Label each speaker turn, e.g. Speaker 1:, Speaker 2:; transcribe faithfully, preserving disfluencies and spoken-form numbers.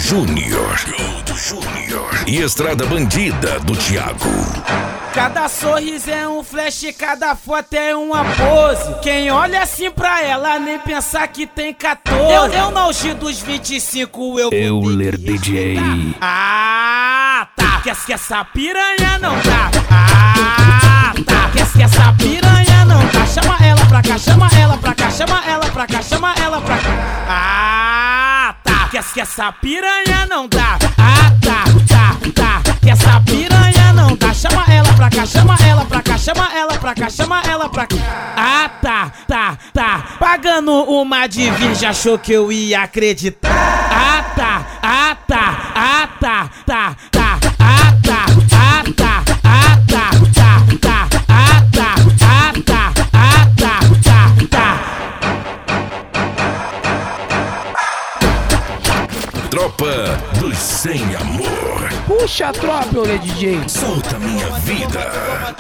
Speaker 1: Júnior. Gold Júnior. E Estrada Bandida do Thiago.
Speaker 2: Cada sorriso é um flash, cada foto é uma pose. Quem olha assim pra ela nem pensar que tem quatorze. Eu, eu no auge dos vinte e cinco, eu
Speaker 1: Euler D J.
Speaker 2: Ah, tá. Que, que essa piranha não dá. Ah, tá. Que, que essa piranha não dá. Chama ela pra cá, chama ela pra cá, chama ela pra cá, chama ela pra cá. Ah, tá. Que, que essa piranha não dá. Ah, tá, tá, tá. Que essa piranha não dá. Chama ela pra cá, chama ela pra cá, chama ela pra cá, chama ela pra cá. Ah, tá, tá, tá. Pagando uma de virgem, achou que eu ia acreditar. Ah, tá, ah, tá, ah, tá, tá, tá. Ah, tá, ah, tá, ah, tá, tá, tá. Ah, tá, ah, tá, ah, tá, tá, tá.
Speaker 1: Tropa dos Sem Amor.
Speaker 3: Puxa a tropa, ô D J.
Speaker 1: Solta minha vida.